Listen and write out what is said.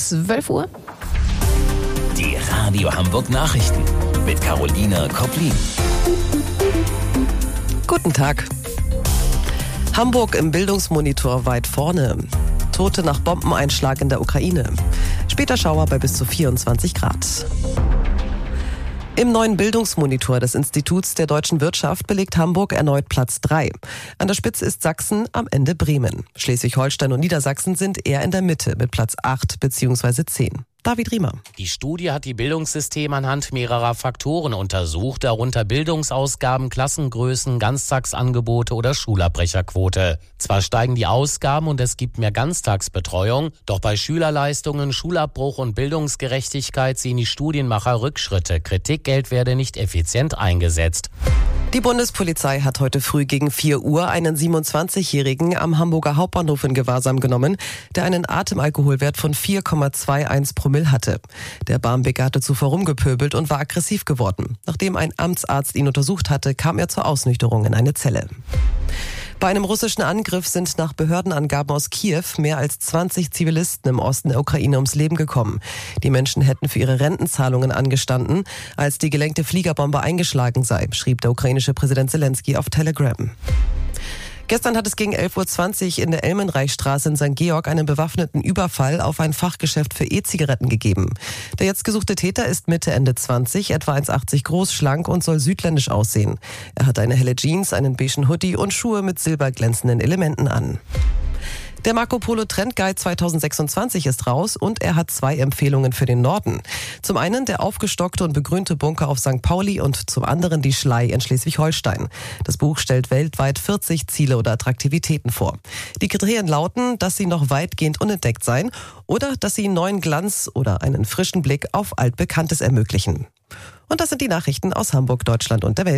12 Uhr. Die Radio Hamburg Nachrichten mit Carolina Kopplin. Guten Tag. Hamburg im Bildungsmonitor weit vorne. Tote nach Bombeneinschlag in der Ukraine. Später Schauer bei bis zu 24 Grad. Im neuen Bildungsmonitor des Instituts der deutschen Wirtschaft belegt Hamburg erneut Platz 3. An der Spitze ist Sachsen, am Ende Bremen. Schleswig-Holstein und Niedersachsen sind eher in der Mitte mit Platz 8 bzw. 10. David Riemer. Die Studie hat die Bildungssysteme anhand mehrerer Faktoren untersucht, darunter Bildungsausgaben, Klassengrößen, Ganztagsangebote oder Schulabbrecherquote. Zwar steigen die Ausgaben und es gibt mehr Ganztagsbetreuung, doch bei Schülerleistungen, Schulabbruch und Bildungsgerechtigkeit sehen die Studienmacher Rückschritte. Kritikgeld werde nicht effizient eingesetzt. Die Bundespolizei hat heute früh gegen 4 Uhr einen 27-Jährigen am Hamburger Hauptbahnhof in Gewahrsam genommen, der einen Atemalkoholwert von 4,21 Promille hatte. Der Barmbek hatte zuvor rumgepöbelt und war aggressiv geworden. Nachdem ein Amtsarzt ihn untersucht hatte, kam er zur Ausnüchterung in eine Zelle. Bei einem russischen Angriff sind nach Behördenangaben aus Kiew mehr als 20 Zivilisten im Osten der Ukraine ums Leben gekommen. Die Menschen hätten für ihre Rentenzahlungen angestanden, als die gelenkte Fliegerbombe eingeschlagen sei, schrieb der ukrainische Präsident Zelensky auf Telegram. Gestern hat es gegen 11.20 Uhr in der Elmenreichstraße in St. Georg einen bewaffneten Überfall auf ein Fachgeschäft für E-Zigaretten gegeben. Der jetzt gesuchte Täter ist Mitte, Ende 20, etwa 1,80 groß, schlank und soll südländisch aussehen. Er hat eine helle Jeans, einen beigen Hoodie und Schuhe mit silberglänzenden Elementen an. Der Marco Polo Trend Guide 2026 ist raus und er hat 2 Empfehlungen für den Norden. Zum einen der aufgestockte und begrünte Bunker auf St. Pauli und zum anderen die Schlei in Schleswig-Holstein. Das Buch stellt weltweit 40 Ziele oder Attraktivitäten vor. Die Kriterien lauten, dass sie noch weitgehend unentdeckt seien oder dass sie neuen Glanz oder einen frischen Blick auf Altbekanntes ermöglichen. Und das sind die Nachrichten aus Hamburg, Deutschland und der Welt.